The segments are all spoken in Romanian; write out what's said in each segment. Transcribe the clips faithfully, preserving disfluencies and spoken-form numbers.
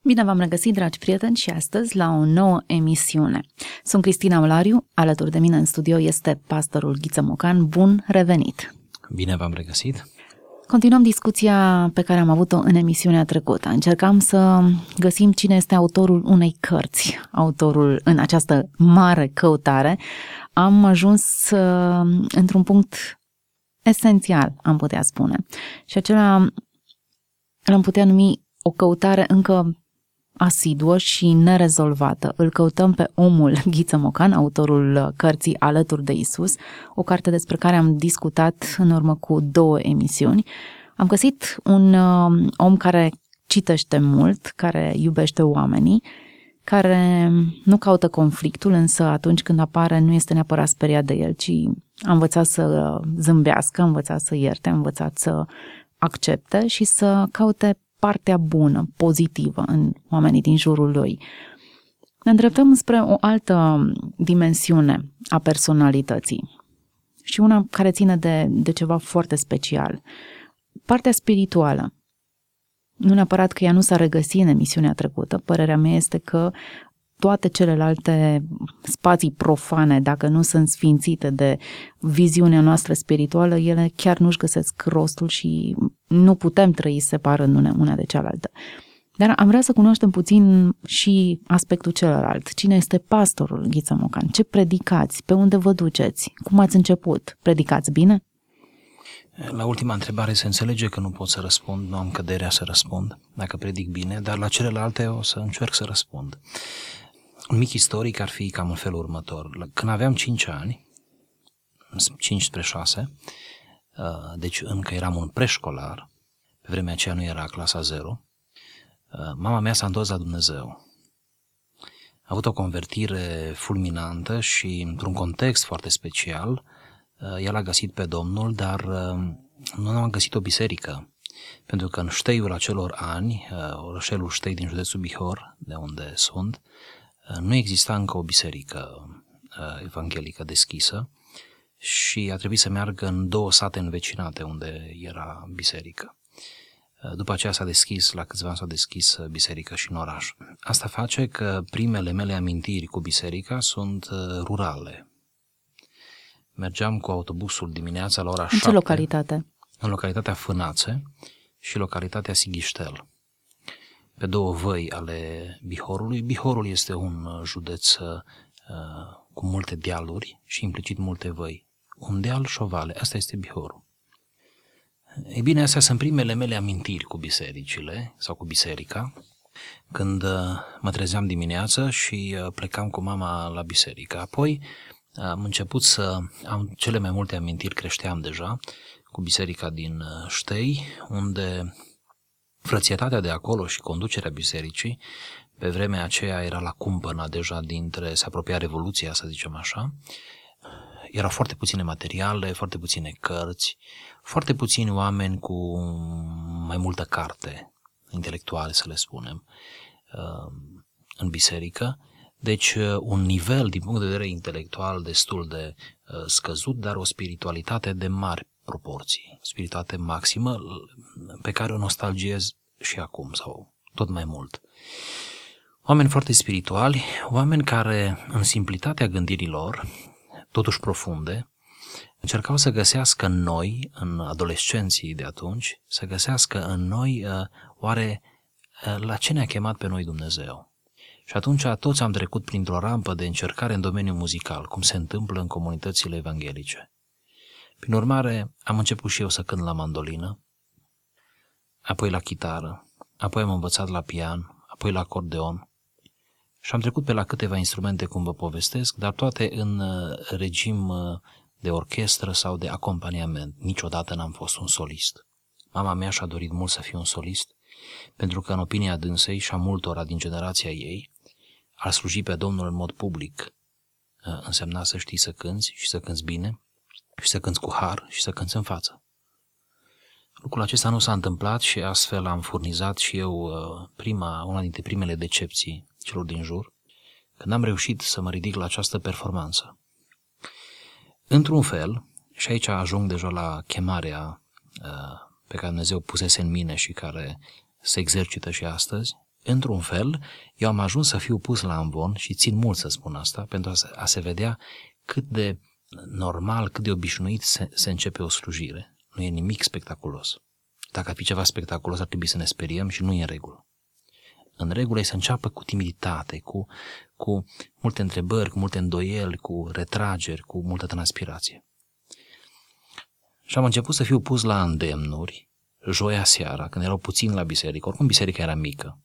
Bine v-am regăsit, dragi prieteni, și astăzi la o nouă emisiune. Sunt Cristina Olariu, alături de mine în studio este pastorul Ghiță Mocan. Bun revenit! Bine v-am regăsit! Continuăm discuția pe care am avut-o în emisiunea trecută. Încercam să găsim cine este autorul unei cărți, autorul în această mare căutare. Am ajuns uh, într-un punct esențial, am putea spune, și acela l-am putea numi o căutare încă asiduă și nerezolvată. Îl căutăm pe omul Ghiță Mocan, autorul cărții Alături de Isus, o carte despre care am discutat în urmă cu două emisiuni. Am găsit un uh, om care citește mult, care iubește oamenii, care nu caută conflictul, însă atunci când apare nu este neapărat speriat de el, ci a învățat să zâmbească, a învățat să ierte, a învățat să accepte și să caute partea bună, pozitivă în oamenii din jurul lui. Ne îndreptăm spre o altă dimensiune a personalității și una care ține de, de ceva foarte special. Partea spirituală. Nu neapărat că ea nu s-a regăsit în emisiunea trecută, părerea mea este că toate celelalte spații profane, dacă nu sunt sfințite de viziunea noastră spirituală, ele chiar nu-și găsesc rostul și nu putem trăi separându-ne una de cealaltă. Dar am vrea să cunoaștem puțin și aspectul celălalt. Cine este pastorul Ghiță Mocan? Ce predicați? Pe unde vă duceți? Cum ați început? Predicați bine? La ultima întrebare se înțelege că nu pot să răspund, nu am căderea să răspund, dacă predic bine, dar la celelalte o să încerc să răspund. Un mic istoric ar fi cam în felul următor. Când aveam cinci ani, cinci spre șase, deci încă eram un preșcolar, pe vremea aceea nu era clasa zero, mama mea s-a întors la Dumnezeu. A avut o convertire fulminantă și într-un context foarte special, ea l-a găsit pe Domnul, dar nu am găsit o biserică, pentru că în Șteiul acelor ani, orășelul Ștei din județul Bihor, de unde sunt, nu exista încă o biserică evanghelică deschisă și a trebuit să meargă în două sate învecinate unde era biserică. După aceea s-a deschis, la câțiva ani s-a deschis biserică și în oraș. Asta face că primele mele amintiri cu biserica sunt rurale. Mergeam cu autobusul dimineața la ora șapte. În ce localitate? În localitatea Fânațe și localitatea Sighiștel, pe două văi ale Bihorului. Bihorul este un județ uh, cu multe dealuri și implicit multe văi. Un deal și o vale, asta este Bihorul. Ei bine, astea sunt primele mele amintiri cu bisericile sau cu biserica, când uh, mă trezeam dimineața și uh, plecam cu mama la biserică. Apoi am început să am cele mai multe amintiri, creșteam deja, cu biserica din Ștei, unde frățietatea de acolo și conducerea bisericii, pe vremea aceea era la cumpăna deja dintre, se apropia Revoluția, să zicem așa, erau foarte puține materiale, foarte puține cărți, foarte puțini oameni cu mai multă carte intelectuale, să le spunem, în biserică. Deci un nivel din punct de vedere intelectual destul de scăzut, dar o spiritualitate de mari proporții, spiritualitate maximă pe care o nostalgiez și acum sau tot mai mult. Oameni foarte spirituali, oameni care în simplitatea gândirilor, totuși profunde, încercau să găsească în noi, în adolescenții de atunci, să găsească în noi oare la ce ne-a chemat pe noi Dumnezeu. Și atunci toți am trecut printr-o rampă de încercare în domeniul muzical, cum se întâmplă în comunitățile evanghelice. Prin urmare, am început și eu să cânt la mandolină, apoi la chitară, apoi am învățat la pian, apoi la acordeon și am trecut pe la câteva instrumente, cum vă povestesc, dar toate în regim de orchestră sau de acompaniament. Niciodată n-am fost un solist. Mama mea și-a dorit mult să fiu un solist, pentru că în opinia dânsei și a multora din generația ei, a sluji pe Domnul în mod public însemna să știi să cânți și să cânți bine și să cânți cu har și să cânți în față. Lucrul acesta nu s-a întâmplat și astfel am furnizat și eu prima, una dintre primele decepții celor din jur, când am reușit să mă ridic la această performanță. Într-un fel, și aici ajung deja la chemarea pe care Dumnezeu pusese în mine și care se exercită și astăzi, într-un fel, eu am ajuns să fiu pus la amvon și țin mult să spun asta, pentru a se, a se vedea cât de normal, cât de obișnuit se, se începe o slujire. Nu e nimic spectaculos. Dacă ar fi ceva spectaculos, ar trebui să ne speriem și nu e în regulă. În regulă e să înceapă cu timiditate, cu, cu multe întrebări, cu multe îndoieli, cu retrageri, cu multă transpirație. Și am început să fiu pus la îndemnuri, joia seara, când erau puțini la biserică, oricum biserica era mică.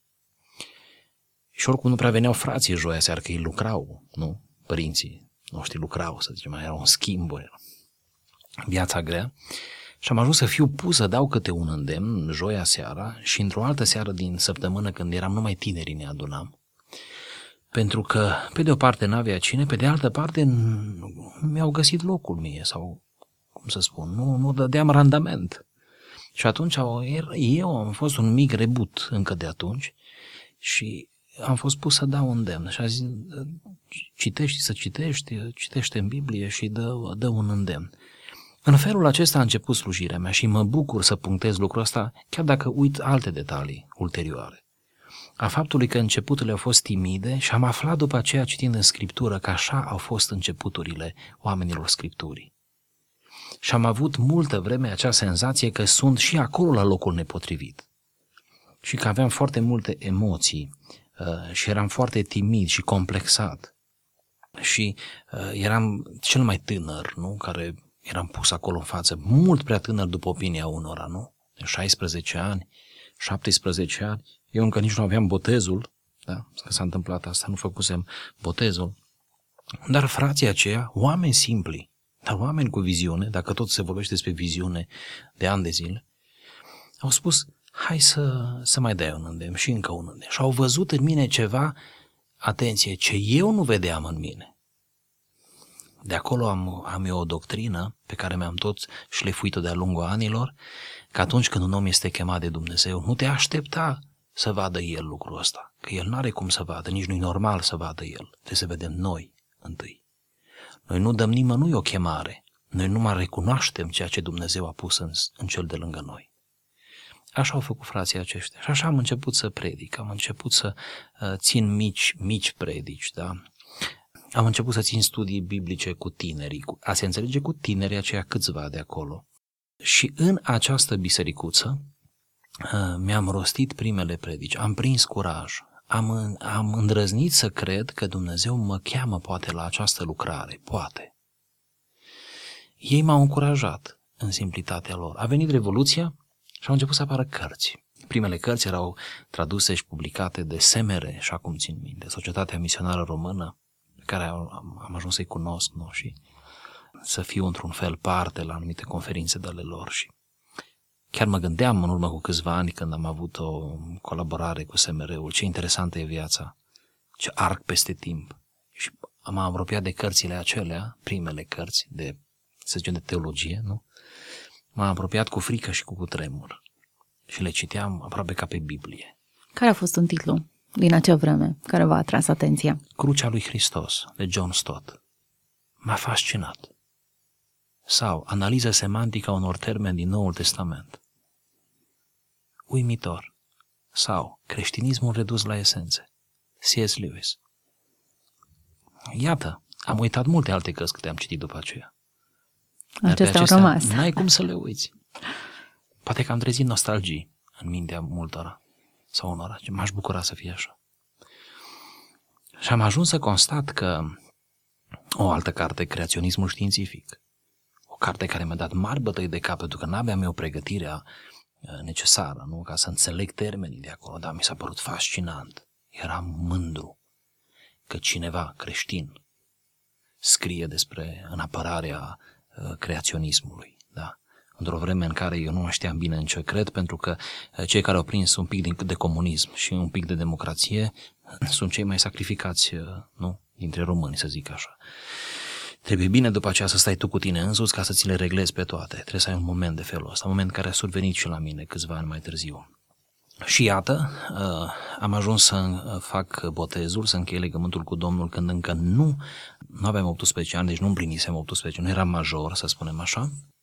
Și oricum nu prea veneau frații joia seara, că ei lucrau, nu? Părinții noștri lucrau, să zicem, era un schimb, era viața grea. Și am ajuns să fiu pus să dau câte un îndemn, joia seara, și într-o altă seară din săptămână, când eram numai tinerii, ne adunam. Pentru că, pe de o parte, n-avea cine, pe de altă parte, nu mi-au găsit locul mie, sau, cum să spun, nu, nu dădeam randament. Și atunci eu am fost un mic rebut încă de atunci și am fost pus să dau îndemn. Și a zis, citești să citești, citește în Biblie și dă, dă un îndemn. În felul acesta a început slujirea mea și mă bucur să punctez lucrul ăsta, chiar dacă uit alte detalii ulterioare. A faptului că începuturile au fost timide și am aflat după aceea, citind în Scriptură, că așa au fost începuturile oamenilor Scripturii. Și am avut multă vreme acea senzație că sunt și acolo la locul nepotrivit. Și că aveam foarte multe emoții uh, și eram foarte timid și complexat. Și uh, eram cel mai tânăr, nu? Care eram pus acolo în față, mult prea tânăr după opinia unora, nu? De șaisprezece ani, șaptesprezece ani, eu încă nici nu aveam botezul, da? Că s-a întâmplat asta, nu făcusem botezul. Dar frații aceia, oameni simpli, dar oameni cu viziune, dacă tot se vorbește despre viziune de ani de zile, au spus, hai să, să mai dai un îndemn și încă un îndemn. Și au văzut în mine ceva, atenție, ce eu nu vedeam în mine. De acolo am, am eu o doctrină pe care mi-am tot șlefuit-o de-a lungul anilor, că atunci când un om este chemat de Dumnezeu, nu te aștepta să vadă el lucrul ăsta, că el n-are cum să vadă, nici nu-i normal să vadă el, trebuie să vedem noi întâi. Noi nu dăm nimănui o chemare, noi numai recunoaștem ceea ce Dumnezeu a pus în, în cel de lângă noi. Așa au făcut frații aceștia și așa am început să predic, am început să uh, țin mici, mici predici, da? Am început să țin studii biblice cu tinerii, cu, a se înțelege cu tinerii aceia câțiva de acolo. Și în această bisericuță uh, mi-am rostit primele predici, am prins curaj, am, am îndrăznit să cred că Dumnezeu mă cheamă poate la această lucrare, poate. Ei m-au încurajat în simplitatea lor. A venit Revoluția și au început să apară cărți. Primele cărți erau traduse și publicate de S M R, și acum țin minte, Societatea Misionară Română, pe care am, am ajuns să-i cunosc, nu? Și să fiu într-un fel parte la anumite conferințe de ale lor. Și chiar mă gândeam în urmă cu câțiva ani, când am avut o colaborare cu S M R-ul, ce interesantă e viața, ce arc peste timp. Și m-am apropiat de cărțile acelea, primele cărți de, să zicem, de teologie, nu? M-am apropiat cu frică și cu cutremur și le citeam aproape ca pe Biblie. Care a fost un titlu din acea vreme care v-a atras atenția? Crucea lui Hristos, de John Stott. M-a fascinat. Sau Analiza semantică a unor termeni din Noul Testament. Uimitor. Sau Creștinismul redus la esențe. C S. Lewis. Iată, am uitat multe alte cărți câte am citit după aceea. Acestea au rămas. N-ai cum să le uiți. Poate că am trezit nostalgii în mintea multora sau unora. M-aș bucura să fie așa. Și am ajuns să constat că o altă carte, Creaționismul științific, o carte care mi-a dat mari bătăi de cap, pentru că n-aveam eu pregătirea necesară, nu? Ca să înțeleg termenii de acolo, dar mi s-a părut fascinant. Eram mândru că cineva creștin scrie despre în apărarea uh, creaționismului, da? Într-o vreme în care eu nu știam bine în ce cred, pentru că cei care au prins un pic de comunism și un pic de democrație sunt cei mai sacrificați, nu? Dintre români, să zic așa. Trebuie bine după aceea să stai tu cu tine însuți ca să ți le reglezi pe toate. Trebuie să ai un moment de felul ăsta, un moment care a survenit și la mine câțiva ani mai târziu. Și iată, am ajuns să fac botezul, să închei legământul cu Domnul când încă nu, nu aveam optsprezece ani, deci nu împlinisem optsprezece, nu eram major, să spunem așa.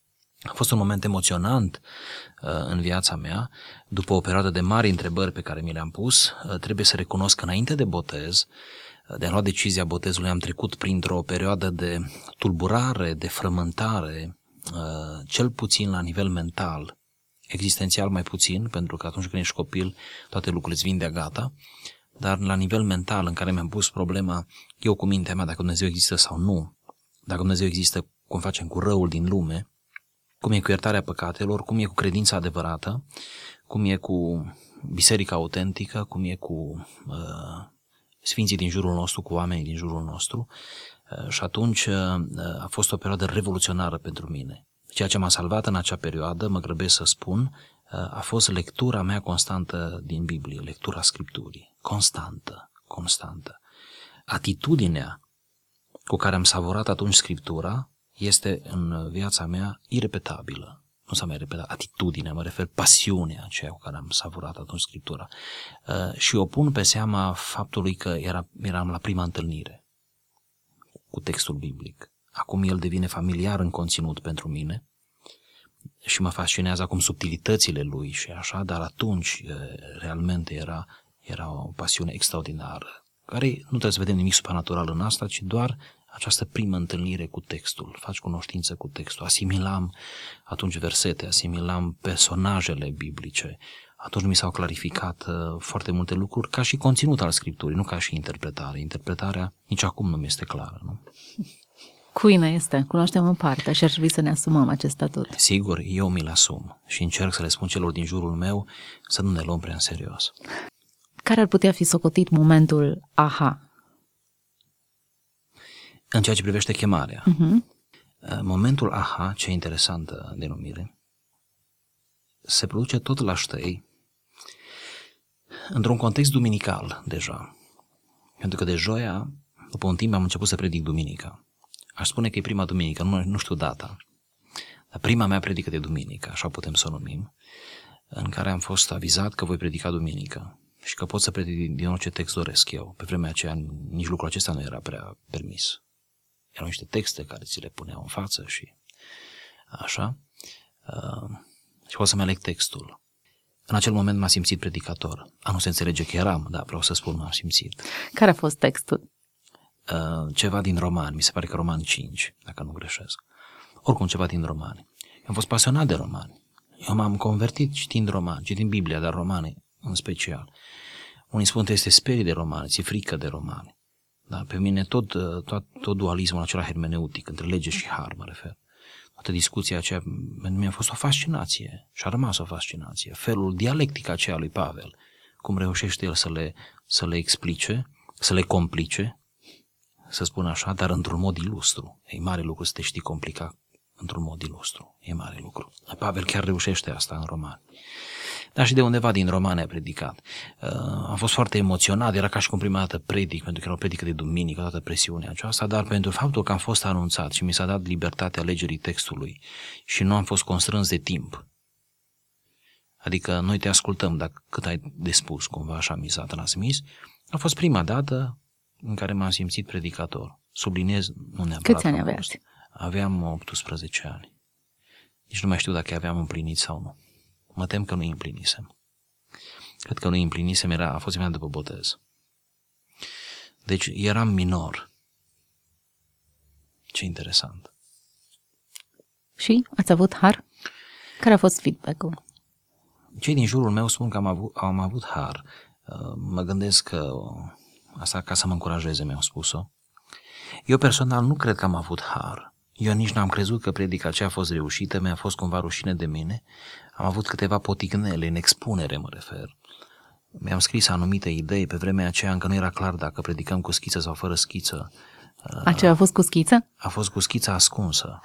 A fost un moment emoționant uh, în viața mea. După o perioadă de mari întrebări pe care mi le-am pus, uh, trebuie să recunosc că înainte de botez, uh, de a lua decizia botezului, am trecut printr-o perioadă de tulburare, de frământare, uh, cel puțin la nivel mental, existențial mai puțin, pentru că atunci când ești copil, toate lucrurile îți vin de-a gata, dar la nivel mental în care mi-am pus problema, eu cu mintea mea, dacă Dumnezeu există sau nu, dacă Dumnezeu există, cum facem cu răul din lume, cum e cu iertarea păcatelor, cum e cu credința adevărată, cum e cu biserica autentică, cum e cu uh, sfinții din jurul nostru, cu oamenii din jurul nostru. Uh, și atunci uh, a fost o perioadă revoluționară pentru mine. Ceea ce m-a salvat în acea perioadă, mă grăbesc să spun, uh, a fost lectura mea constantă din Biblie, lectura Scripturii, constantă, constantă. Atitudinea cu care am savurat atunci Scriptura este în viața mea irepetabilă. Nu s-a mai repetat. Atitudinea, mă refer, pasiunea aceea cu care am savurat atunci Scriptura. Uh, și o pun pe seama faptului că era, eram la prima întâlnire cu textul biblic. Acum el devine familiar în conținut pentru mine și mă fascinează acum subtilitățile lui și așa, dar atunci uh, realmente era, era o pasiune extraordinară, care nu trebuie să vedem nimic supranatural în asta, ci doar această primă întâlnire cu textul, faci cunoștință cu textul, asimilam atunci versete, asimilam personajele biblice, atunci mi s-au clarificat uh, foarte multe lucruri, ca și conținut al Scripturii, nu ca și interpretare. Interpretarea nici acum nu mi este clară, nu? Cui ne este? Cunoaștem în parte și ar trebui să ne asumăm acest statut. Sigur, eu mi-l asum și încerc să le spun celor din jurul meu să nu ne luăm prea în serios. Care ar putea fi socotit momentul aha? În ceea ce privește chemarea. Uh-huh. Momentul aha, ce interesantă denumire, se produce tot la Ștei, într-un context duminical deja. Pentru că de joia, după un timp, am început să predic duminica. Aș spune că e prima duminică, nu, nu știu data, dar prima mea predică de duminică, așa putem să o numim, în care am fost avizat că voi predica duminică și că pot să predic din orice text doresc eu. Pe vremea aceea nici lucrul acesta nu era prea permis. Erau niște texte care ți le puneau în față și așa. Uh, și pot să-mi aleg textul. În acel moment m-am simțit predicator. A, nu se înțelege că eram, dar vreau să spun m-am simțit. Care a fost textul? Uh, ceva din Romani, mi se pare că Romani cinci, dacă nu greșesc. Oricum ceva din Romani. Eu am fost pasionat de Romani. Eu m-am convertit citind Romani, citind Biblia, dar Romani în special. Unii spun că este sperie de Romani, ți-e frică de Romani. Dar pe mine tot, tot, tot dualismul acela hermeneutic, între lege și har, mă refer. Toată discuția aceea, pentru mine a fost o fascinație și a rămas o fascinație. Felul dialectic aceea lui Pavel, cum reușește el să le, să le explice, să le complice, să spun așa, dar într-un mod ilustru. E mare lucru să te știi complica într-un mod ilustru. E mare lucru. Pavel chiar reușește asta în Romani. Dar și de undeva din Romani a predicat. Uh, am fost foarte emoționat, era ca și cum prima dată predic, pentru că era o predică de duminică, toată presiunea aceasta, dar pentru faptul că am fost anunțat și mi s-a dat libertatea alegerii textului și nu am fost constrâns de timp. Adică noi te ascultăm, dacă cât ai de spus, cumva așa mi s-a transmis, a fost prima dată în care m-am simțit predicator. Subliniez, nu neapărat. Câți ani aveați? Aveam optsprezece ani. Nici nu mai știu dacă aveam împlinit sau nu. Mă tem că nu îi împlinisem. Cred că nu îi împlinisem, era, a fost imediat după botez. Deci eram minor. Ce interesant. Și ați avut har? Care a fost feedback-ul? Cei din jurul meu spun că am avut, am avut har. Mă gândesc că asta ca să mă încurajeze, mi-au spus-o. Eu personal nu cred că am avut har. Eu nici n-am crezut că predica aceea a fost reușită, mi-a fost cumva rușine de mine. Am avut câteva potignele, în expunere mă refer. Mi-am scris anumite idei, pe vremea aceea încă nu era clar dacă predicăm cu schiță sau fără schiță. Aceea a fost cu schiță? A fost cu schița ascunsă.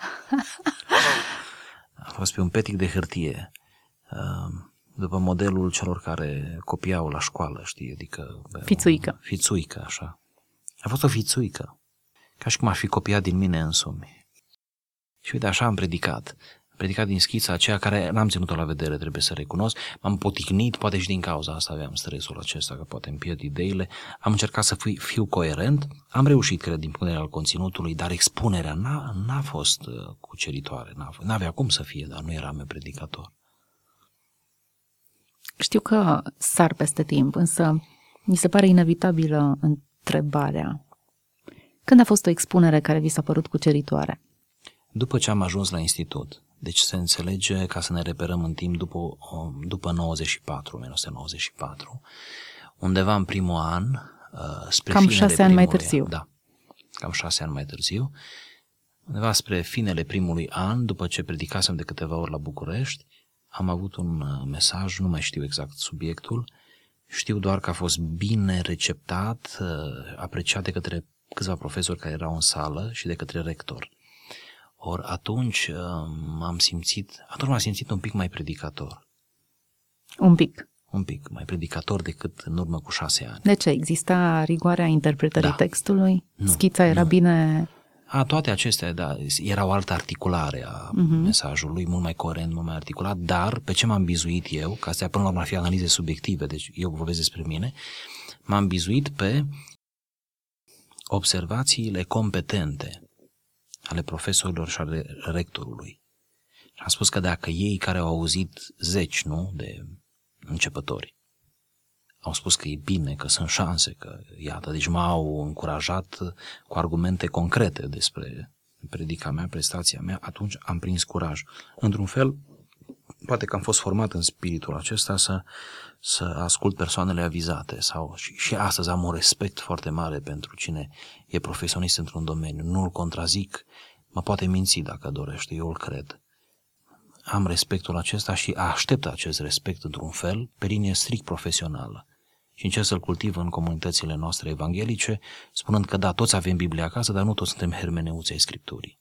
A fost pe un petic de hârtie, după modelul celor care copiau la școală, știi, adică... Fițuică. Fițuică, așa. A fost o fițuică, ca și cum aș fi copiat din mine însumi. Și uite, așa am predicat. predicat din schița aceea care n-am ținut-o la vedere, trebuie să recunosc, m-am poticnit, poate și din cauza asta aveam stresul acesta, că poate îmi pierd ideile, am încercat să fiu, fiu coerent, am reușit, cred, din punct de vedere al conținutului, dar expunerea n-a, n-a fost cuceritoare, n-a, n-avea cum să fie, dar nu eram eu predicator. Știu că sar peste timp, însă mi se pare inevitabilă întrebarea. Când a fost o expunere care vi s-a părut cuceritoare? După ce am ajuns la institut. Deci se înțelege, ca să ne reperăm în timp, după, după nouăzeci și patru, o mie nouă sute nouăzeci și patru, undeva în primul an, spre cam finele șase ani mai primului târziu. An, da, cam șase ani mai târziu, undeva spre finele primului an, după ce predicasem de câteva ori la București, am avut un mesaj, nu mai știu exact subiectul, știu doar că a fost bine receptat, apreciat de către câțiva profesori care erau în sală și de către rector. Ori atunci m-am simțit, atunci m-am simțit un pic mai predicator. Un pic. Un pic mai predicator decât în urmă cu șase ani. De ce? Exista rigoarea interpretării Da. textului? Nu, Schița era nu. bine... A, toate acestea, da, era o altă articulare a uh-huh. mesajului, mult mai coerent, mult mai articulat, dar pe ce m-am bizuit eu, că astea până la urmă ar fi analize subiective, deci eu vorbesc despre mine, m-am bizuit pe observațiile competente ale profesorilor și ale rectorului. Și am spus că dacă ei care au auzit zeci, nu, de începători, au spus că e bine, că sunt șanse, că iată, deci m-au încurajat cu argumente concrete despre predica mea, prestația mea, atunci am prins curaj. Într-un fel, poate că am fost format în spiritul acesta să, să ascult persoanele avizate sau și, și astăzi am un respect foarte mare pentru cine e profesionist într-un domeniu. Nu îl contrazic, mă poate minți dacă dorește, eu îl cred. Am respectul acesta și aștept acest respect într-un fel pe linie strict profesională. Și încerc să-l cultiv în comunitățile noastre evanghelice, spunând că da, toți avem Biblia acasă, dar nu toți suntem hermeneuți ai Scripturii.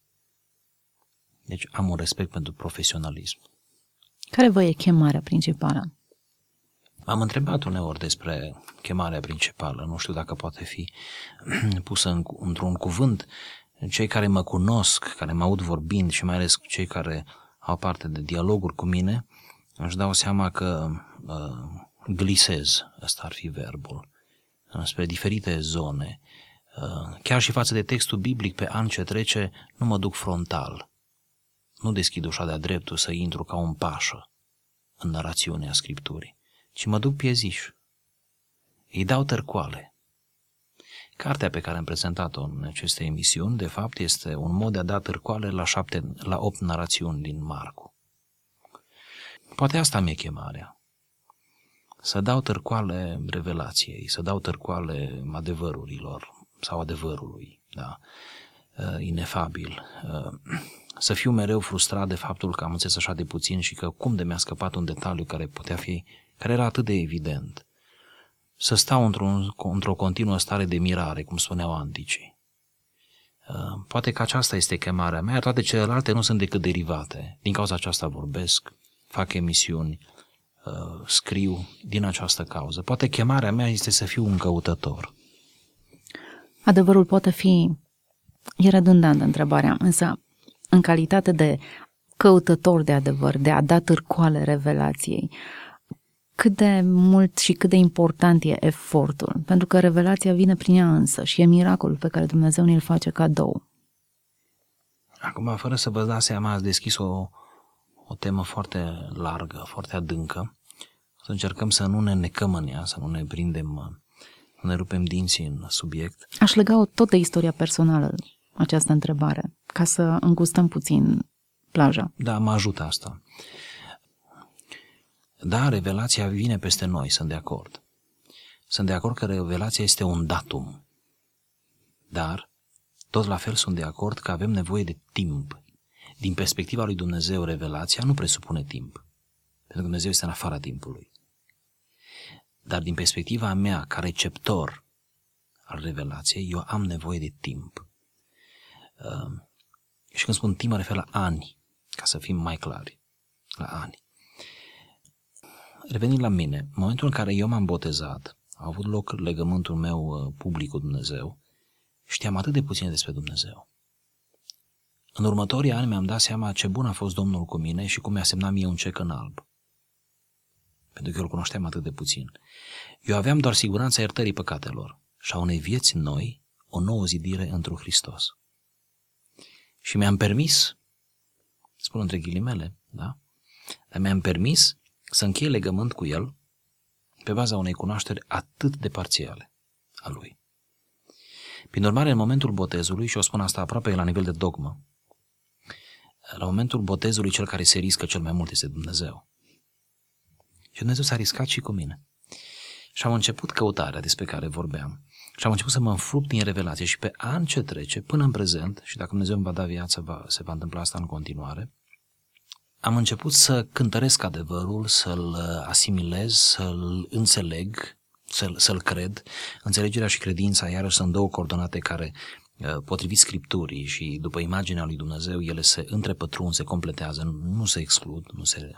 Deci am un respect pentru profesionalism. Care vă e chemarea principală? Am întrebat uneori despre chemarea principală, nu știu dacă poate fi pusă în, într-un cuvânt. Cei care mă cunosc, care mă aud vorbind și mai ales cei care au parte de dialoguri cu mine, își dau seama că uh, glisez, ăsta ar fi verbul, spre diferite zone. Chiar și față de textul biblic pe an ce trece, nu mă duc frontal. Nu deschid ușa de-a dreptul să intru ca un pașă în narațiunea Scripturii, ci mă duc pieziș. Îi dau tărcoale. Cartea pe care am prezentat-o în aceste emisiuni, de fapt, este un mod de a da tărcoale la, șapte, la opt narațiuni din Marcu. Poate asta mi-e chemarea. Să dau tărcoale revelației, să dau tărcoale adevărurilor sau adevărului, da, inefabil. Să fiu mereu frustrat de faptul că am înțeles așa de puțin și că cum de mi-a scăpat un detaliu care putea fi, care era atât de evident. Să stau într-un, într-o continuă stare de mirare, cum spuneau anticii. Poate că aceasta este chemarea mea, toate celelalte nu sunt decât derivate. Din cauza aceasta vorbesc, fac emisiuni, scriu din această cauză. Poate chemarea mea este să fiu un căutător. Adevărul poate fi, e redundantă întrebarea, însă în calitate de căutător de adevăr, de a da târcoale revelației, cât de mult și cât de important e efortul, pentru că revelația vine prin ea însă și e miracolul pe care Dumnezeu ne-l face cadou. Acum, fără să vă dați seama, ați deschis o, o temă foarte largă, foarte adâncă. Să încercăm să nu ne necăm în ea, să nu ne prindem, să ne rupem dinții în subiect. Aș lega-o tot de istoria personală, această întrebare, ca să îngustăm puțin plaja. Da, mă ajută asta. Da, revelația vine peste noi, sunt de acord. Sunt de acord că revelația este un datum. Dar, tot la fel sunt de acord că avem nevoie de timp. Din perspectiva lui Dumnezeu, revelația nu presupune timp. Pentru că Dumnezeu este în afara timpului. Dar din perspectiva mea, ca receptor al revelației, eu am nevoie de timp. Uh, și când spun timp, mă refer la ani, ca să fim mai clari. La ani. Revenind la mine, în momentul în care eu m-am botezat, a avut loc legământul meu public cu Dumnezeu, știam atât de puțin despre Dumnezeu. În următorii ani mi-am dat seama ce bun a fost Domnul cu mine și cum mi-a semnat mie un cec în alb. Pentru că eu îl cunoșteam atât de puțin. Eu aveam doar siguranța iertării păcatelor și a unei vieți noi, o nouă zidire într-un Hristos. Și mi-am permis, spun între ghilimele, da? Dar mi-am permis să închei legământ cu El pe baza unei cunoașteri atât de parțiale a Lui. Prin urmare, în momentul botezului, și o spun asta aproape la nivel de dogmă, la momentul botezului cel care se riscă cel mai mult este Dumnezeu. Și Dumnezeu s-a riscat și cu mine. Și am început căutarea despre care vorbeam. Și am început să mă înfrupt din revelație și pe an ce trece, până în prezent, și dacă Dumnezeu îmi va da viață, va, se va întâmpla asta în continuare, am început să cântăresc adevărul, să-l asimilez, să-l înțeleg, să-l, să-l cred. Înțelegerea și credința, iarăși, sunt două coordonate care, potrivit Scripturii și după imaginea lui Dumnezeu, ele se întrepătrund, se completează, nu se exclud, nu se,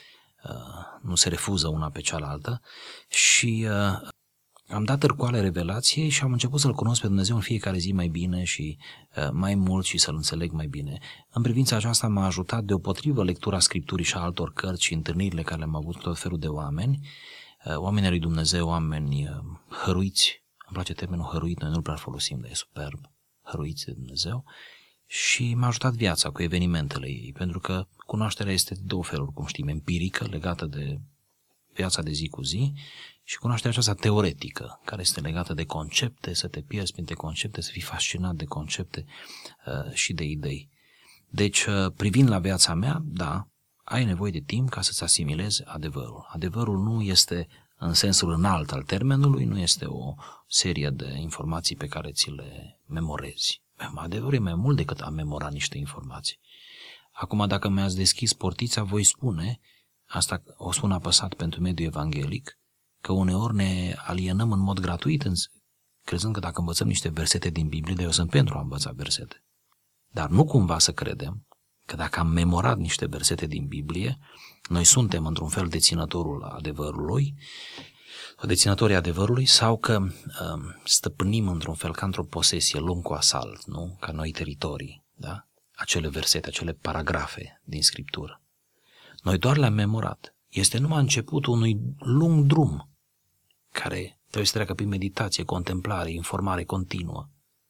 nu se refuză una pe cealaltă. Și am dat târcoale revelației și am început să-L cunosc pe Dumnezeu în fiecare zi mai bine și uh, mai mult și să-L înțeleg mai bine. În privința aceasta m-a ajutat deopotrivă lectura Scripturii și a altor cărți și întâlnirile care le-am avut cu tot felul de oameni, uh, oamenii lui Dumnezeu, oameni uh, hăruiți, îmi place termenul hăruit, noi nu-l prea folosim, dar e superb, hăruiți de Dumnezeu, și m-a ajutat viața cu evenimentele ei, pentru că cunoașterea este de două feluri, cum știm, empirică, legată de viața de zi cu zi, și cunoașterea aceasta teoretică, care este legată de concepte, să te pierzi printre concepte, să fii fascinat de concepte uh, și de idei. Deci, uh, privind la viața mea, da, ai nevoie de timp ca să-ți asimilezi adevărul. Adevărul nu este în sensul înalt al termenului, nu este o serie de informații pe care ți le memorezi. Adevărul e mai mult decât a memora niște informații. Acum, dacă mi-ați deschis portița, voi spune, asta o spun apăsat pentru mediul evanghelic, că uneori ne alienăm în mod gratuit, crezând că dacă învățăm niște versete din Biblie, de eu sunt pentru a învăța versete. Dar nu cumva să credem că dacă am memorat niște versete din Biblie, noi suntem într-un fel deținătorul adevărului, deținătorii adevărului, sau că um, stăpânim într-un fel ca într-o posesie, luăm cu asalt, nu? Ca noi teritorii, da? Acele versete, acele paragrafe din Scriptură. Noi doar le-am memorat. Este numai începutul unui lung drum care trebuie să treacă prin meditație, contemplare, informare continuă,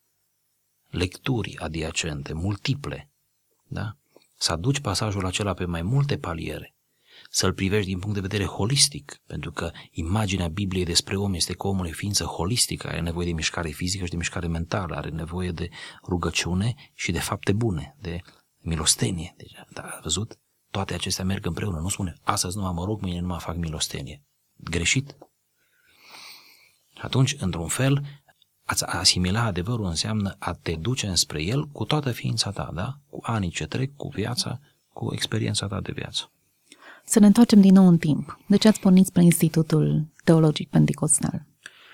lecturi adiacente, multiple, da? Să aduci pasajul acela pe mai multe paliere, să-l privești din punct de vedere holistic, pentru că imaginea Bibliei despre om este că omul e ființă holistică, are nevoie de mișcare fizică și de mișcare mentală, are nevoie de rugăciune și de fapte bune, de milostenie. Deci, da, văzut? Toate acestea merg împreună. Nu spune, astăzi nu mă rog, mâine nu mă fac milostenie. Greșit. Atunci, într-un fel, a-ți asimila adevărul înseamnă a te duce înspre el cu toată ființa ta, da? Cu anii ce trec, cu viața, cu experiența ta de viață. Să ne întoarcem din nou în timp. De ce ați pornit spre Institutul Teologic Pentecostal?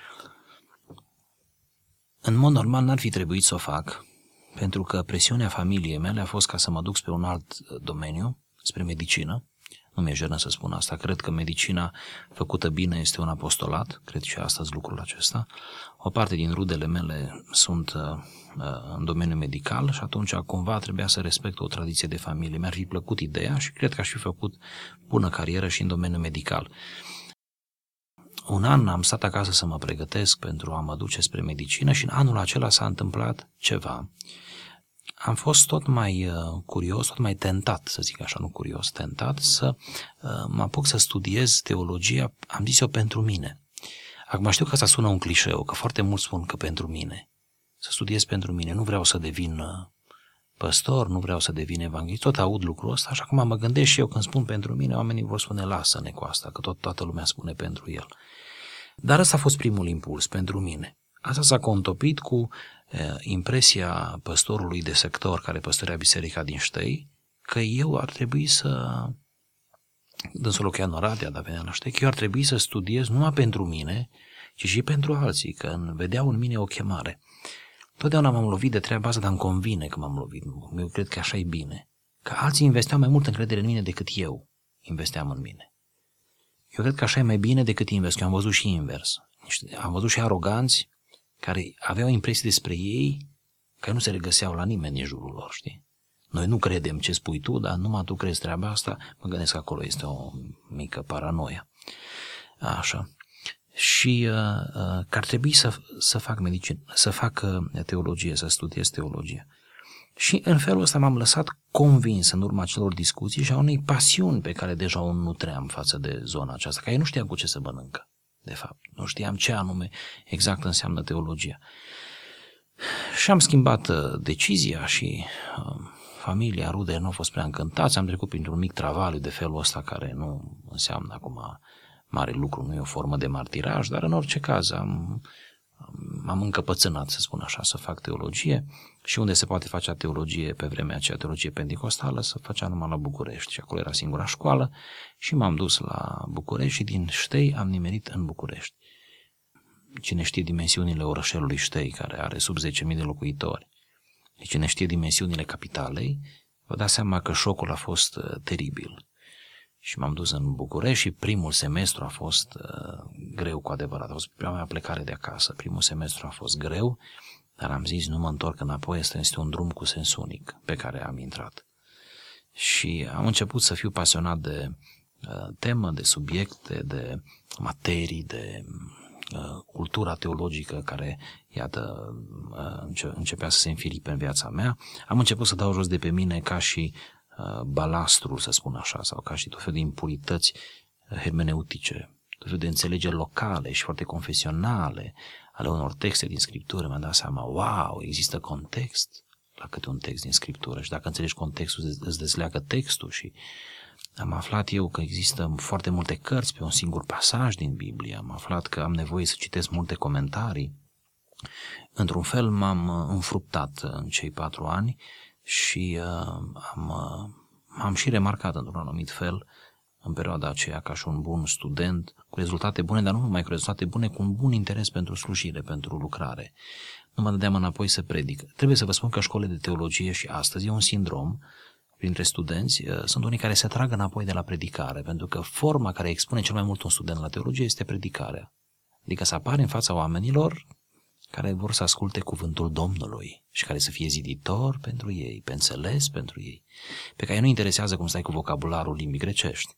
În mod normal n-ar fi trebuit să o fac, pentru că presiunea familiei mele a fost ca să mă duc spre un alt domeniu, spre medicină. Nu mi-e jenă să spun asta. Cred că medicina făcută bine este un apostolat, cred și astăzi lucrul acesta. O parte din rudele mele sunt uh, în domeniul medical și atunci cumva trebuia să respect o tradiție de familie. Mi-ar fi plăcut ideea și cred că aș fi făcut bună carieră și în domeniul medical. Un an am stat acasă să mă pregătesc pentru a mă duce spre medicină și în anul acela s-a întâmplat ceva. Am fost tot mai uh, curios, tot mai tentat, să zic așa, nu curios, tentat, să uh, mă apuc să studiez teologia, am zis eu, pentru mine. Acum știu că asta sună un clișeu, că foarte mulți spun că pentru mine. Să studiez pentru mine, nu vreau să devin uh, păstor, nu vreau să devin evanghelist, tot aud lucrul ăsta și acum mă gândesc și eu când spun pentru mine, oamenii vor spune lasă-ne cu asta, că tot toată lumea spune pentru el. Dar ăsta a fost primul impuls, pentru mine. Asta s-a contopit cu e, impresia păstorului de sector care păstorea biserica din Ștei, că eu ar trebui să, dânsul locuia în Oradea, dar venea la Ștei, că eu ar trebui să studiez numai pentru mine, ci și pentru alții, că vedeau în mine o chemare. Totdeauna m-am lovit de treaba asta, dar îmi convine că m-am lovit. Eu cred că așa e bine. Că alții investeau mai mult încredere în mine decât eu investeam în mine. Eu cred că așa e mai bine decât invest. Eu am văzut și invers. Am văzut și aroganți care aveau impresii despre ei care nu se regăseau la nimeni în jurul lor, știi? Noi nu credem ce spui tu, dar numai tu crezi treaba asta, mă gândesc că acolo este o mică paranoia. Așa. Și uh, uh, că ar trebui să, să fac medicină, să fac uh, teologie, să studiez teologie. Și în felul ăsta m-am lăsat convins în urma celor discuții și a unei pasiuni pe care deja o nutream față de zona aceasta, că eu nu știam cu ce se mănâncă, de fapt. Nu știam ce anume exact înseamnă teologia. Și am schimbat uh, decizia și uh, familia, rude nu au fost prea încântați, am trecut printr-un mic travaliu de felul ăsta care nu înseamnă acum mare lucru, nu e o formă de martiraj, dar în orice caz am, m-am încăpățânat, să spun așa, să fac teologie și unde se poate face teologie pe vremea aceea, teologie pentecostală, să făcea numai la București și acolo era singura școală și m-am dus la București și din Ștei am nimerit în București. Cine știe dimensiunile orășelului Ștei, care are sub zece mii de locuitori, cine știe dimensiunile capitalei, vă dați seama că șocul a fost uh, teribil. Și m-am dus în București și primul semestru a fost uh, greu cu adevărat. A fost prima mea plecare de acasă. Primul semestru a fost greu, dar am zis nu mă întorc înapoi, este, este un drum cu sens unic pe care am intrat. Și am început să fiu pasionat de uh, temă, de subiecte, de materii, de uh, cultura teologică care, iată, uh, înce- începea să se înfiripe în viața mea. Am început să dau jos de pe mine ca și balastrul, să spun așa, sau ca și tot felul de impurități hermeneutice, tot felul de înțelegeri locale și foarte confesionale ale unor texte din Scriptură. Mi-am dat seama, wow, există context la câte un text din Scriptură și dacă înțelegi contextul îți dezleagă textul și am aflat eu că există foarte multe cărți pe un singur pasaj din Biblie, am aflat că am nevoie să citesc multe comentarii. Într-un fel m-am înfruptat în cei patru ani și uh, am, uh, am și remarcat într-un anumit fel în perioada aceea ca și un bun student cu rezultate bune, dar nu numai cu rezultate bune, cu un bun interes pentru slujire, pentru lucrare. Nu mă dădeam înapoi să predic. Trebuie să vă spun că școlile de teologie și astăzi e un sindrom printre studenți, uh, sunt unii care se trag înapoi de la predicare, pentru că forma care expune cel mai mult un student la teologie este predicarea. Adică să apare în fața oamenilor care vor să asculte cuvântul Domnului și care să fie ziditor pentru ei, pe înțeles pentru ei, pe care nu interesează cum stai cu vocabularul limbii grecești.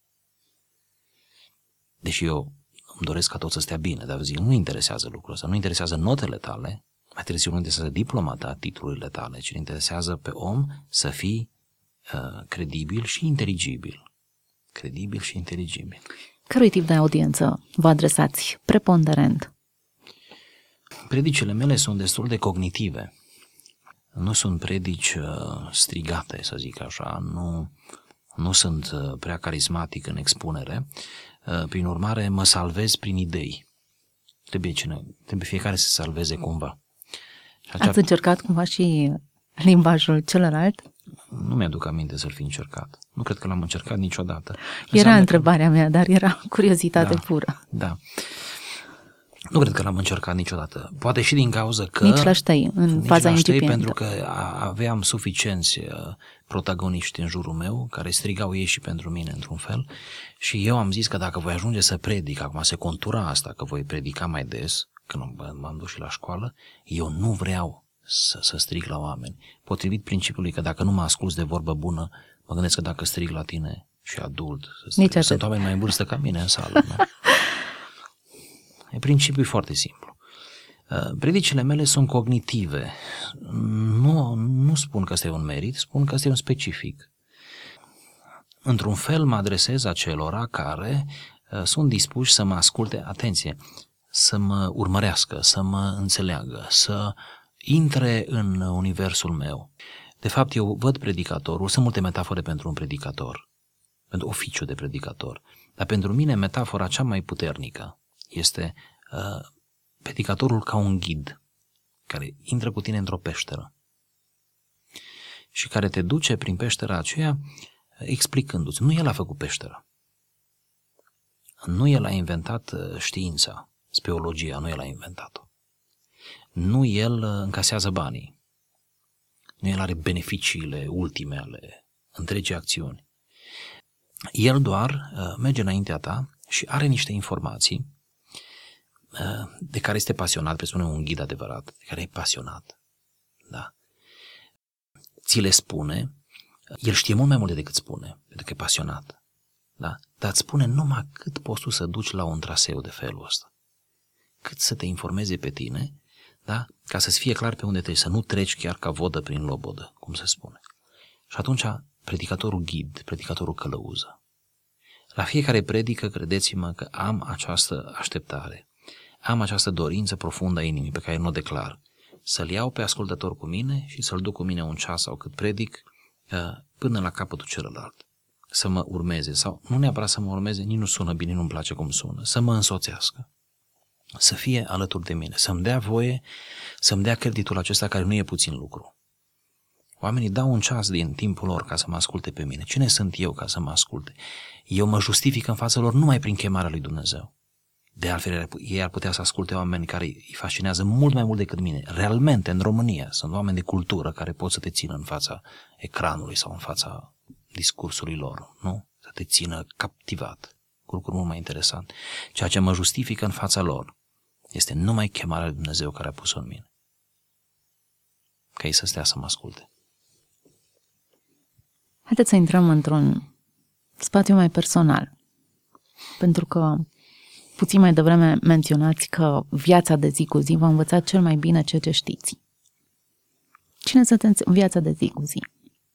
Deși eu îmi doresc ca tot să stea bine, dar zic, nu interesează lucrul ăsta, nu interesează notele tale, mai târziu nu interesează diploma ta, titlurile tale, ci interesează pe om să fii uh, credibil și inteligibil. Credibil și inteligibil. Cărui tip de audiență vă adresați preponderent? Predicile mele sunt destul de cognitive. Nu sunt predici uh, strigate, să zic așa, nu, nu sunt uh, prea carismatic în expunere. Uh, prin urmare, mă salvez prin idei. Trebuie, cine, trebuie fiecare să se salveze cumva. Acea... Ați încercat cumva și limbajul celălalt? Nu mi-aduc aminte să-l fi încercat. Nu cred că l-am încercat niciodată. Era Înseamnă întrebarea că... mea, dar era curiozitate da, pură. Da. Nu cred că l-am încercat niciodată. Poate și din cauza că... Nici la Ștei, în nici faza la Ștei, incipientă. pentru că aveam suficienți protagoniști în jurul meu, care strigau ei și pentru mine, într-un fel, și eu am zis că dacă voi ajunge să predic, acum se contura asta, că voi predica mai des, când m-am dus și la școală, eu nu vreau să, să strig la oameni. Potrivit principiului că dacă nu mă asculți de vorbă bună, mă gândesc că dacă strig la tine și adult, strig, sunt oameni mai în vârstă ca mine în sală, nu? E principiul foarte simplu. Predicile mele sunt cognitive. Nu, nu spun că este un merit, spun că este un specific. Într-un fel mă adresez acelora care sunt dispuși să mă asculte, atenție, să mă urmărească, să mă înțeleagă, să intre în universul meu. De fapt, eu văd predicatorul, sunt multe metafore pentru un predicator, pentru oficiul de predicator, dar pentru mine metafora cea mai puternică este uh, predicatorul ca un ghid care intră cu tine într-o peșteră și care te duce prin peștera aceea explicându-ți. Nu el a făcut peștera. Nu el a inventat știința, speologia, nu el a inventat-o. Nu el încasează banii. Nu el are beneficiile ultime ale întregii acțiuni. El doar uh, merge înaintea ta și are niște informații uh, de care este pasionat, presupune un ghid adevărat, de care e pasionat. Da. Ți le spune El știe mult mai multe decât spune, pentru că e pasionat. Da? Dar îți spune numai cât poți tu să duci la un traseu de felul ăsta. Cât să te informeze pe tine, da? Ca să-ți fie clar pe unde treci, să nu treci chiar ca vodă prin lobodă, cum se spune. Și atunci, predicatorul ghid, predicatorul călăuză. La fiecare predică, credeți-mă că am această așteptare, am această dorință profundă a inimii pe care nu o declar, să-l iau pe ascultător cu mine și să-l duc cu mine un ceas sau cât predic până la capătul celălalt. Să mă urmeze, sau nu neapărat să mă urmeze, nici nu sună bine, nu-mi place cum sună, să mă însoțească, să fie alături de mine, să-mi dea voie, să-mi dea creditul acesta care nu e puțin lucru. Oamenii dau un ceas din timpul lor ca să mă asculte pe mine. Cine sunt eu ca să mă asculte? Eu mă justific în fața lor numai prin chemarea lui Dumnezeu. De altfel, ei ar putea să asculte oameni care îi fascinează mult mai mult decât mine. Realmente, în România, sunt oameni de cultură care pot să te țină în fața ecranului sau în fața discursului lor, nu? Să te țină captivat, cu lucruri mult mai interesant. Ceea ce mă justifică în fața lor este numai chemarea lui Dumnezeu care a pus-o în mine. Ca ei să stea să mă asculte. Haideți să intrăm într-un spațiu mai personal, pentru că puțin mai devreme menționați că viața de zi cu zi v-a învățat cel mai bine ceea ce știți. Cine sunteți în viața de zi cu zi?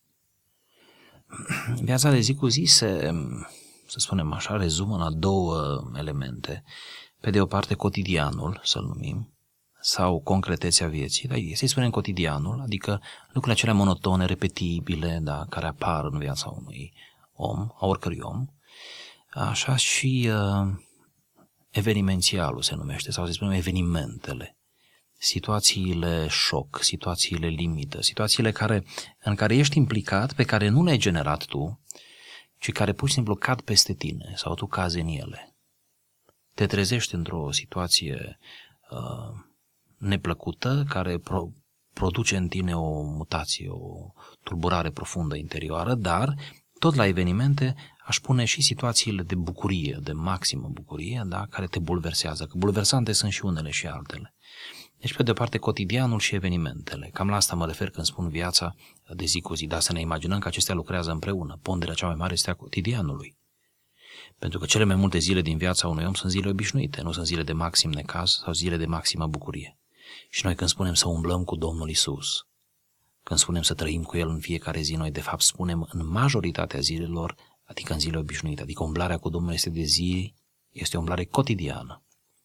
Viața de zi cu zi se, să spunem așa, rezumă la două elemente. Pe de o parte cotidianul, să-l numim, sau concretețea vieții, dar să-i spunem cotidianul, adică lucrurile acelea monotone, repetibile, da, care apar în viața unui om, a oricărui om, așa și uh, evenimențialul se numește, sau să spunem evenimentele, situațiile șoc, situațiile limită, situațiile care, în care ești implicat, pe care nu le-ai generat tu, ci care pur și simplu cad peste tine sau tu cazi în ele. Te trezești într-o situație uh, neplăcută care pro- produce în tine o mutație, o tulburare profundă interioară, dar tot la evenimente aș pune și situațiile de bucurie, de maximă bucurie, da, care te bulversează, că bulversante sunt și unele și altele. Deci, pe de-o parte, cotidianul și evenimentele. Cam la asta mă refer când spun viața de zi cu zi, dar să ne imaginăm că acestea lucrează împreună. Ponderea cea mai mare este a cotidianului. Pentru că cele mai multe zile din viața unui om sunt zile obișnuite, nu sunt zile de maxim necaz sau zile de maximă bucurie. Și noi când spunem să umblăm cu Domnul Isus, când spunem să trăim cu El în fiecare zi, noi de fapt spunem în majoritatea zilelor, adică în zile obișnuite, adică umblarea cu Domnul este de zi, este o umblare cotidiană.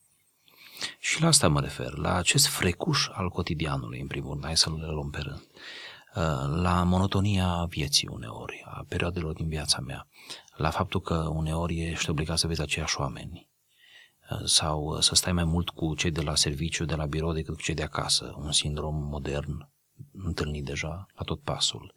Și la asta mă refer, la acest frecuș al cotidianului, în primul rând, hai să le luăm pe rând, la monotonia vieții uneori, a perioadelor din viața mea, la faptul că uneori ești obligat să vezi aceiași oameni, sau să stai mai mult cu cei de la serviciu, de la birou, decât cu cei de acasă, un sindrom modern, întâlnit deja la tot pasul,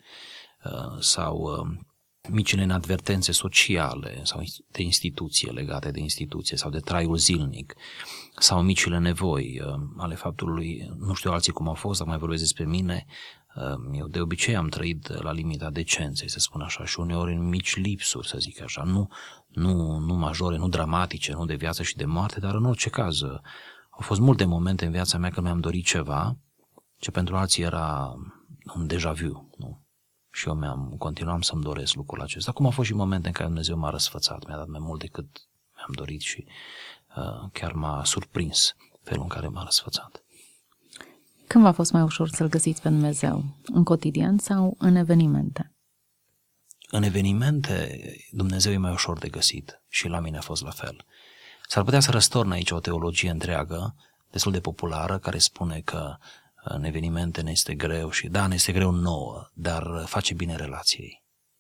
sau micile inadvertențe sociale sau de instituție, legate de instituție sau de traiul zilnic, sau micile nevoi ale faptului, nu știu alții cum au fost, dar mai vorbesc despre mine, eu de obicei am trăit la limita decenței, să spun așa, și uneori în mici lipsuri, să zic așa, nu, nu, nu majore, nu dramatice, nu de viață și de moarte, dar în orice caz au fost multe momente în viața mea când mi-am dorit ceva ce pentru alții era un déjà vu, nu? Și eu mi-am, continuam să-mi doresc lucrul acesta. Acum au fost și momente în care Dumnezeu m-a răsfățat, mi-a dat mai mult decât mi-am dorit și uh, chiar m-a surprins felul în care m-a răsfățat. Când v-a fost mai ușor să-L găsiți pe Dumnezeu? În cotidian sau în evenimente? În evenimente Dumnezeu e mai ușor de găsit și la mine a fost la fel. S-ar putea să răstorn aici o teologie întreagă, destul de populară, care spune că în evenimente ne este greu și da, ne este greu nouă, dar face bine relației.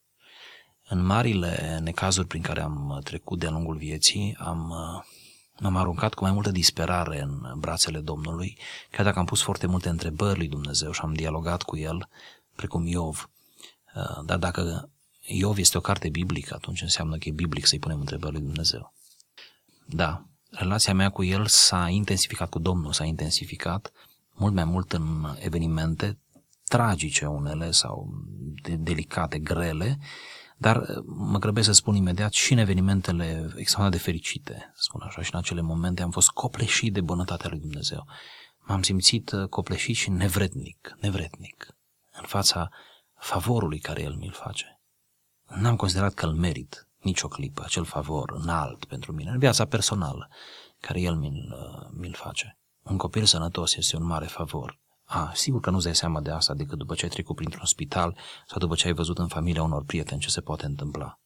În marile necazuri prin care am trecut de-a lungul vieții, am, m-am aruncat cu mai multă disperare în brațele Domnului, chiar dacă am pus foarte multe întrebări lui Dumnezeu și am dialogat cu El, precum Iov. Dar dacă Iov este o carte biblică, atunci înseamnă că e biblic să-i punem întrebări lui Dumnezeu. Da, relația mea cu El s-a intensificat, cu Domnul s-a intensificat, mult mai mult în evenimente tragice unele sau de, delicate, grele, dar mă grăbesc să spun imediat și în evenimentele extraordinar de fericite, spun așa, și în acele momente am fost copleșit de bunătatea lui Dumnezeu. M-am simțit copleșit și nevrednic, nevrednic în fața favorului care El mi-l face. N-am considerat că îl merit nicio clipă, acel favor înalt pentru mine, în viața personală, care El mi-l, mi-l face. Un copil sănătos este un mare favor. A, sigur că nu-ți dai seama de asta decât după ce ai trecut printr-un spital sau după ce ai văzut în familia unor prieteni ce se poate întâmpla.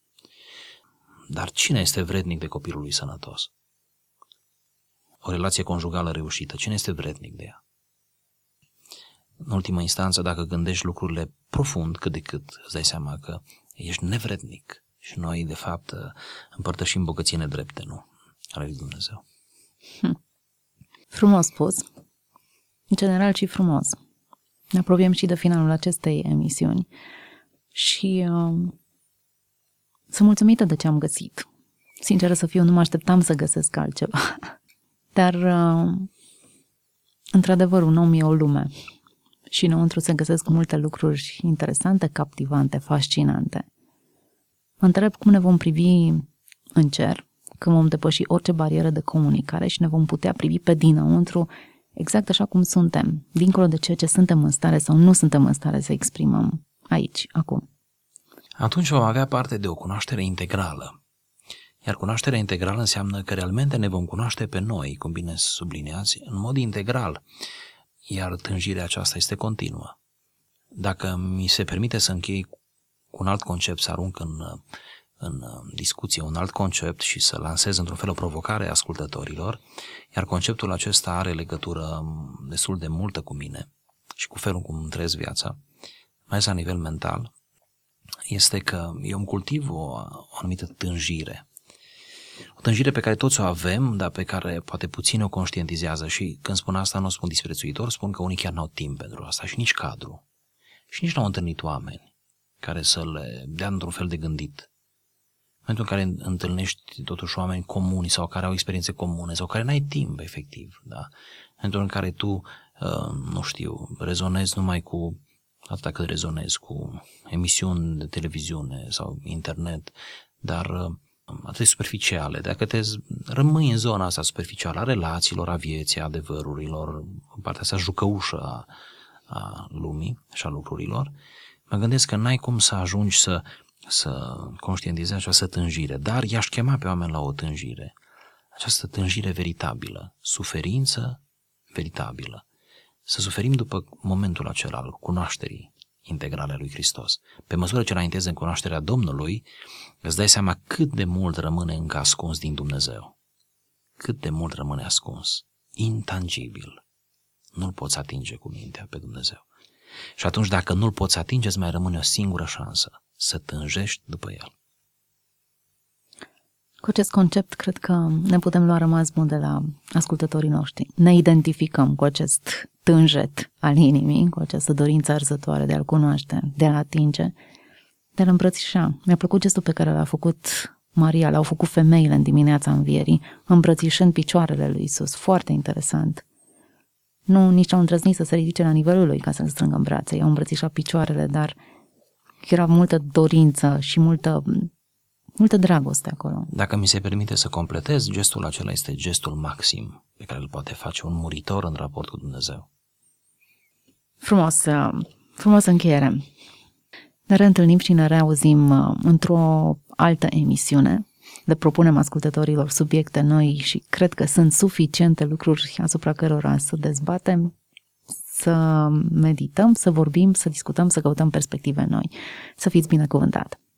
Dar cine este vrednic de copilul lui sănătos? O relație conjugală reușită, cine este vrednic de ea? În ultimă instanță, dacă gândești lucrurile profund, cât de cât, îți dai seama că ești nevrednic și noi, de fapt, împărtășim bogății nedrepte, nu? Ale lui Dumnezeu. Hm. Frumos spus. În general și frumos. Ne apropiem și de finalul acestei emisiuni și uh, sunt mulțumită de ce am găsit. Sinceră să fiu, nu mă așteptam să găsesc altceva. Dar, uh, într-adevăr, un om e o lume și înăuntru se găsesc multe lucruri interesante, captivante, fascinante. Mă întreb cum ne vom privi în cer, când vom depăși orice barieră de comunicare și ne vom putea privi pe dinăuntru exact așa cum suntem, dincolo de ceea ce suntem în stare sau nu suntem în stare să exprimăm aici, acum. Atunci vom avea parte de o cunoaștere integrală. Iar cunoașterea integrală înseamnă că realmente ne vom cunoaște pe noi, cum bine subliniați, în mod integral, iar tânjirea aceasta este continuă. Dacă mi se permite să închei cu un alt concept, să arunc în, în discuție un alt concept și să lansez într-un fel o provocare ascultătorilor, iar conceptul acesta are legătură destul de multă cu mine și cu felul cum îmi trăiesc viața, mai ales la nivel mental, este că eu îmi cultiv o, o anumită tânjire. O tânjire pe care toți o avem, dar pe care poate puțin o conștientizează și când spun asta nu o spun disprețuitor, spun că unii chiar n-au timp pentru asta și nici cadru. Și nici n-au întâlnit oameni care să le dea într-un fel de gândit. În momentul în care întâlnești totuși oameni comuni sau care au experiențe comune sau care n-ai timp, efectiv, da? În momentul în care tu, uh, nu știu, rezonezi numai cu, atâta cât rezonezi cu emisiuni de televiziune sau internet, dar uh, atât de superficiale, dacă te rămâi în zona asta superficială a relațiilor, a vieții, a adevărurilor, în partea asta jucăușă a, a lumii și a lucrurilor, mă gândesc că n-ai cum să ajungi să, să conștientizezi această tânjire, dar i-aș chema pe oameni la o tânjire, această tânjire veritabilă, suferință veritabilă, să suferim după momentul acela al cunoașterii integrale a lui Hristos. Pe măsură ce înaintezi în cunoașterea Domnului, îți dai seama cât de mult rămâne încă ascuns din Dumnezeu. Cât de mult rămâne ascuns, intangibil. Nu-L poți atinge cu mintea pe Dumnezeu. Și atunci, dacă nu-L poți atinge, îți mai rămâne o singură șansă, să tânjești după El. Cu acest concept, cred că ne putem lua rămas bun de la ascultătorii noștri. Ne identificăm cu acest tânjet al inimii, cu această dorință arzătoare de a-L cunoaște, de a-L atinge, de a-L îmbrățișa. Mi-a plăcut gestul pe care l-a făcut Maria, l-au făcut femeile în dimineața învierii, îmbrățișând picioarele lui Iisus. Foarte interesant. Nu, nici au îndrăznit să se ridice la nivelul lui ca să-L strângă în brațe. I-au îmbrățișat picioarele, dar era multă dorință și multă... multă dragoste acolo. Dacă mi se permite să completez, gestul acela este gestul maxim pe care îl poate face un muritor în raport cu Dumnezeu. Frumos, frumos încheiere. Ne reîntâlnim și ne reauzim într-o altă emisiune. Le propunem ascultătorilor subiecte noi și cred că sunt suficiente lucruri asupra cărora să dezbatem, să medităm, să vorbim, să discutăm, să căutăm perspective noi. Să fiți binecuvântat!